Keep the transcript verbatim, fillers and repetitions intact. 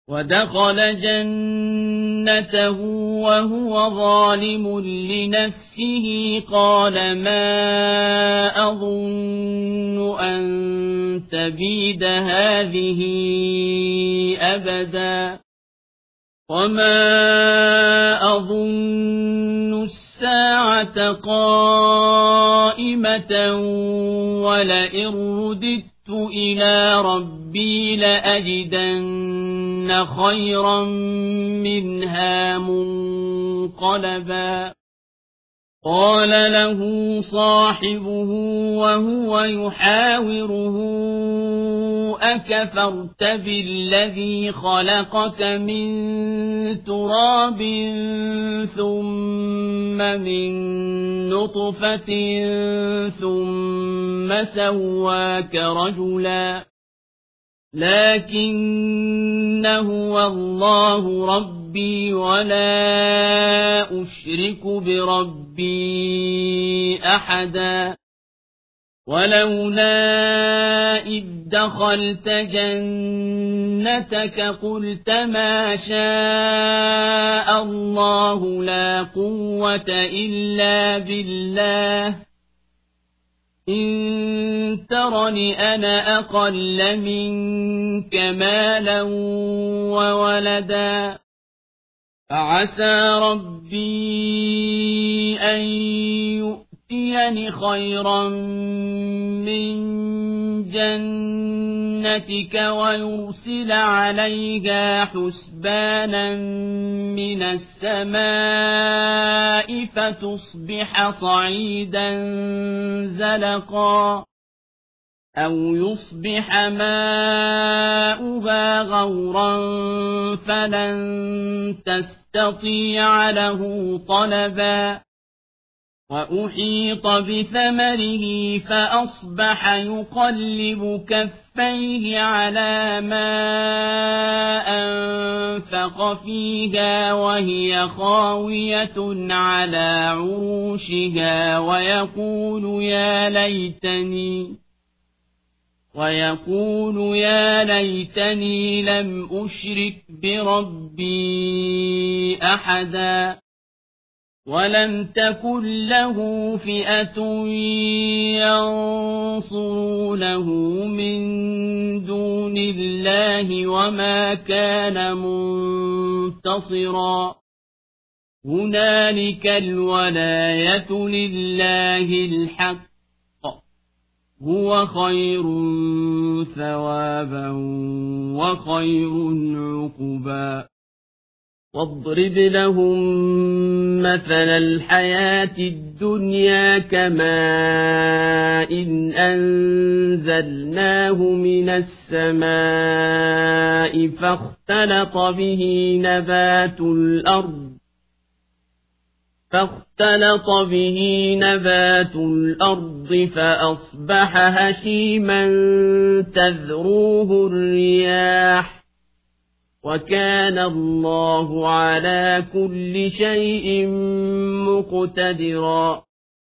ودخل جنته وهو ظالم لنفسه قال ما أظن أن تبيد هذه أبدا وما أظن الساعة قائمة ولئن رددت إلى ربي لأجدن خيرا منها منقلبا قال له صاحبه وهو يحاوره أكفرت بالذي خلقك من تراب ثم من نطفة ثم سواك رجلا لكن هو الله ربي ولا أشرك بربي أحدا ولولا إذ دخلت جنتك قلت ما شاء الله لا قوة إلا بالله إن ترني أنا أقل منك مالا وولدا فعسى ربي أن يؤتيني خيرا من جنتك ويرسل عليها حسبانا من السماء فتصبح صعيدا زلقا أو يصبح ماؤها غورا فلن تستطيع له طلبا وأحيط بثمره فأصبح يقلب كفيه على ما أنفق فيها وهي خاوية على عروشها ويقول يا ليتني ويقول يا ليتني لم أشرك بربي أحدا ولم تكن له فئة ينصرونه من دون الله وما كان منتصرا هنالك الولاية لله الحق هو خير ثوابا وخير عقبا واضرب لهم مثل الحياة الدنيا كماء إن أنزلناه من السماء فاختلط به نبات الأرض فاختلط به نبات الأرض فأصبح هشيما تذروه الرياح وكان الله على كل شيء مقتدرا